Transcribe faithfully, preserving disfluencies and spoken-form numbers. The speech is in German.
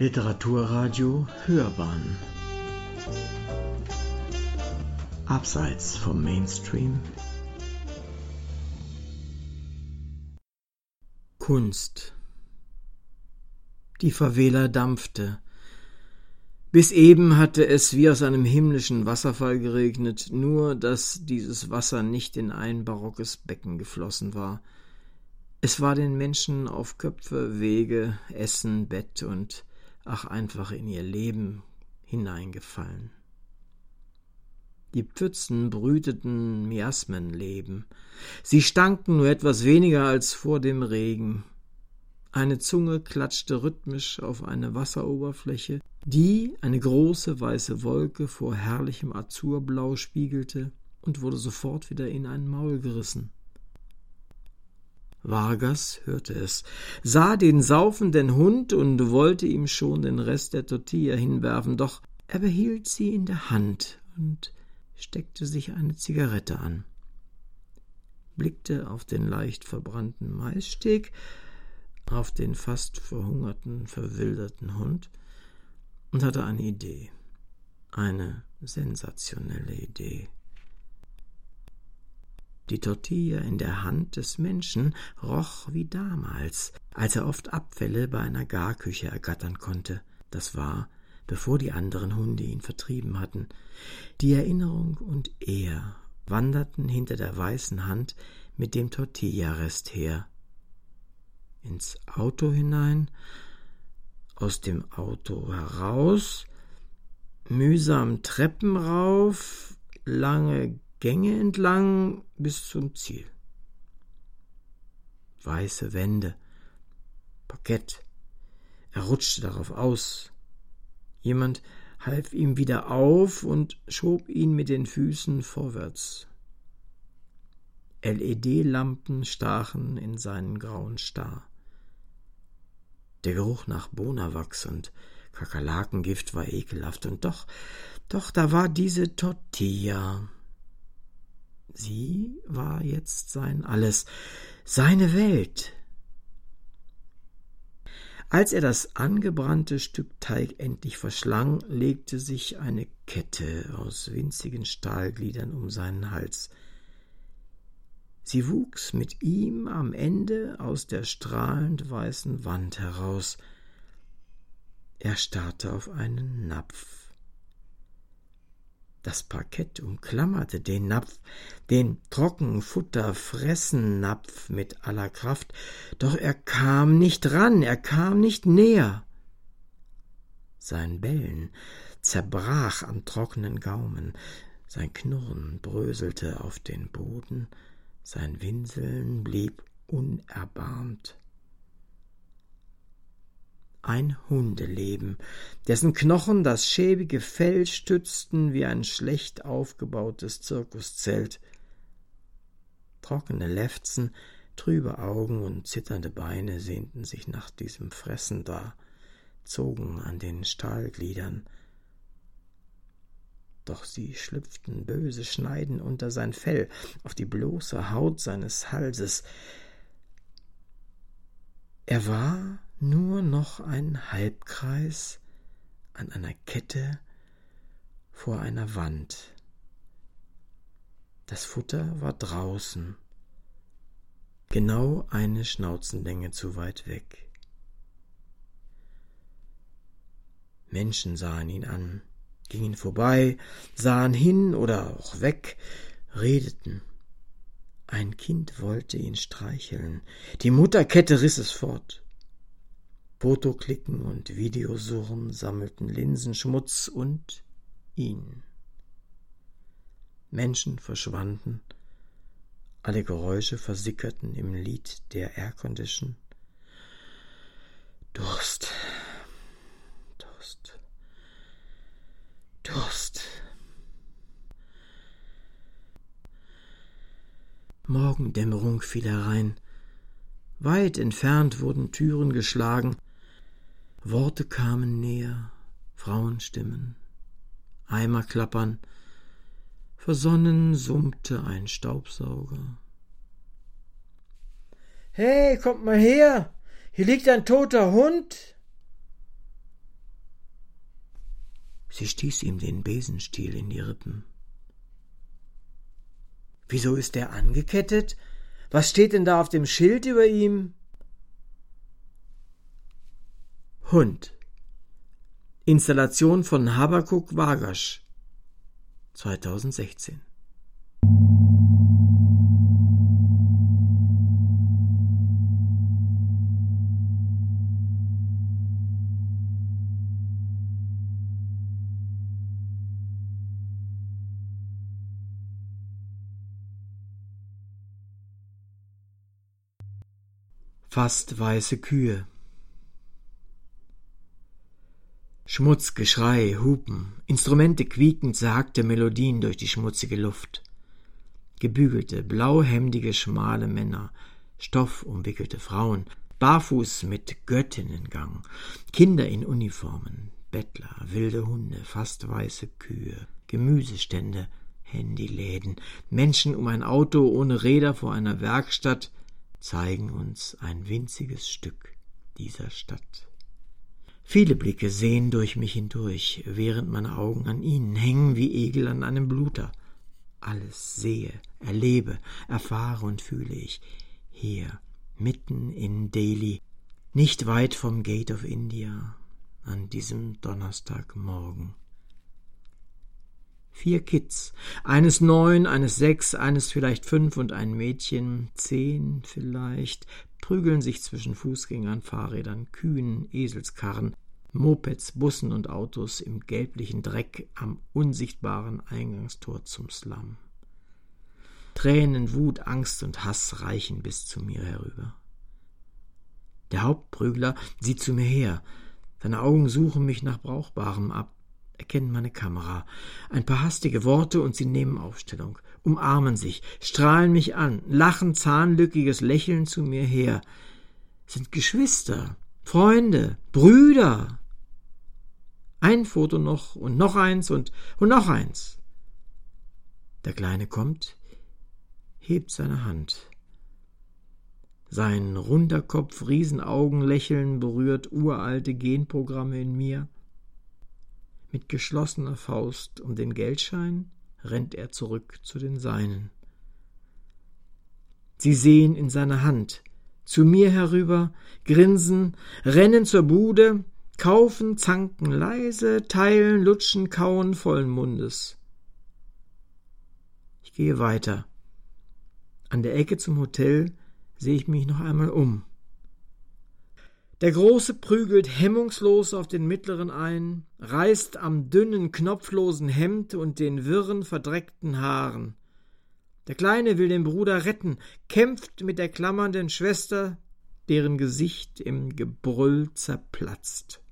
Literaturradio Hörbahn Abseits vom Mainstream. Kunst. Die Favela dampfte. Bis eben hatte es wie aus einem himmlischen Wasserfall geregnet, nur dass dieses Wasser nicht in ein barockes Becken geflossen war. Es war den Menschen auf Köpfe, Wege, Essen, Bett und ach einfach in ihr Leben hineingefallen. Die Pfützen brüteten Miasmenleben. Sie stanken nur etwas weniger als vor dem Regen. Eine Zunge klatschte rhythmisch auf eine Wasseroberfläche, die eine große weiße Wolke vor herrlichem Azurblau spiegelte und wurde sofort wieder in ein Maul gerissen. Vargas hörte es, sah den saufenden Hund und wollte ihm schon den Rest der Tortilla hinwerfen, doch er behielt sie in der Hand und steckte sich eine Zigarette an, blickte auf den leicht verbrannten Maissteg, auf den fast verhungerten, verwilderten Hund und hatte eine Idee, eine sensationelle Idee. Die Tortilla in der Hand des Menschen roch wie damals, als er oft Abfälle bei einer Garküche ergattern konnte. Das war, bevor die anderen Hunde ihn vertrieben hatten. Die Erinnerung und er wanderten hinter der weißen Hand mit dem Tortillarest her. Ins Auto hinein, aus dem Auto heraus, mühsam Treppen rauf, lange Gänge entlang bis zum Ziel. Weiße Wände, Parkett. Er rutschte darauf aus. Jemand half ihm wieder auf und schob ihn mit den Füßen vorwärts. L E D-Lampen stachen in seinen grauen Star. Der Geruch nach Bonawachs und Kakerlakengift war ekelhaft, und doch, doch, da war diese Tortilla. Sie war jetzt sein Alles, seine Welt. Als er das angebrannte Stück Teig endlich verschlang, legte sich eine Kette aus winzigen Stahlgliedern um seinen Hals. Sie wuchs mit ihm am Ende aus der strahlend weißen Wand heraus. Er starrte auf einen Napf. Das Parkett umklammerte den Napf, den Trockenfutter-Fressen-Napf mit aller Kraft, doch er kam nicht ran, er kam nicht näher. Sein Bellen zerbrach am trockenen Gaumen, sein Knurren bröselte auf den Boden, sein Winseln blieb unerbarmt. Ein Hundeleben, dessen Knochen das schäbige Fell stützten wie ein schlecht aufgebautes Zirkuszelt. Trockene Lefzen, trübe Augen und zitternde Beine sehnten sich nach diesem Fressen da, zogen an den Stahlgliedern. Doch sie schlüpften böse Schneiden unter sein Fell, auf die bloße Haut seines Halses. Er war nur noch ein Halbkreis an einer Kette vor einer Wand. Das Futter war draußen, genau eine Schnauzenlänge zu weit weg. Menschen sahen ihn an, gingen vorbei, sahen hin oder auch weg, redeten. Ein Kind wollte ihn streicheln, die Mutterkette riss es fort. Fotoklicken und Videosurren sammelten Linsenschmutz und ihn. Menschen verschwanden, alle Geräusche versickerten im Lied der Aircondition. Durst, Durst, Durst. Morgendämmerung fiel herein. Weit entfernt wurden Türen geschlagen. Worte kamen näher, Frauenstimmen, Eimer klappern, versonnen summte ein Staubsauger. »Hey, kommt mal her! Hier liegt ein toter Hund!« Sie stieß ihm den Besenstiel in die Rippen. »Wieso ist er angekettet? Was steht denn da auf dem Schild über ihm?« Hund. Installation von Habakuk Wagasch, zweitausendsechzehn. Fast weiße Kühe. Schmutz, Geschrei, Hupen, Instrumente quiekend zerhackte Melodien durch die schmutzige Luft. Gebügelte, blauhemdige, schmale Männer, stoffumwickelte Frauen, barfuß mit Göttinnengang, Kinder in Uniformen, Bettler, wilde Hunde, fast weiße Kühe, Gemüsestände, Handyläden, Menschen um ein Auto ohne Räder vor einer Werkstatt zeigen uns ein winziges Stück dieser Stadt. Viele Blicke sehen durch mich hindurch, während meine Augen an ihnen hängen wie Egel an einem Bluter. Alles sehe, erlebe, erfahre und fühle ich hier, mitten in Delhi, nicht weit vom Gate of India, an diesem Donnerstagmorgen. Vier Kids, eines neun, eines sechs, eines vielleicht fünf und ein Mädchen, zehn vielleicht, prügeln sich zwischen Fußgängern, Fahrrädern, Kühen, Eselskarren, Mopeds, Bussen und Autos im gelblichen Dreck am unsichtbaren Eingangstor zum Slum. Tränen, Wut, Angst und Hass reichen bis zu mir herüber. Der Hauptprügler sieht zu mir her. Seine Augen suchen mich nach Brauchbarem ab, erkennen meine Kamera. Ein paar hastige Worte und sie nehmen Aufstellung, umarmen sich, strahlen mich an, lachen zahnlückiges Lächeln zu mir her. Sind Geschwister, Freunde, Brüder. Ein Foto noch und noch eins und, und noch eins. Der Kleine kommt, hebt seine Hand. Sein runder Kopf, Riesenaugenlächeln berührt uralte Genprogramme in mir. Mit geschlossener Faust um den Geldschein rennt er zurück zu den Seinen. Sie sehen in seine Hand, zu mir herüber, grinsen, rennen zur Bude, kaufen, zanken leise, teilen, lutschen, kauen vollen Mundes. Ich gehe weiter. An der Ecke zum Hotel sehe ich mich noch einmal um. Der Große prügelt hemmungslos auf den Mittleren ein, reißt am dünnen, knopflosen Hemd und den wirren, verdreckten Haaren. Der Kleine will den Bruder retten, kämpft mit der klammernden Schwester, deren Gesicht im Gebrüll zerplatzt.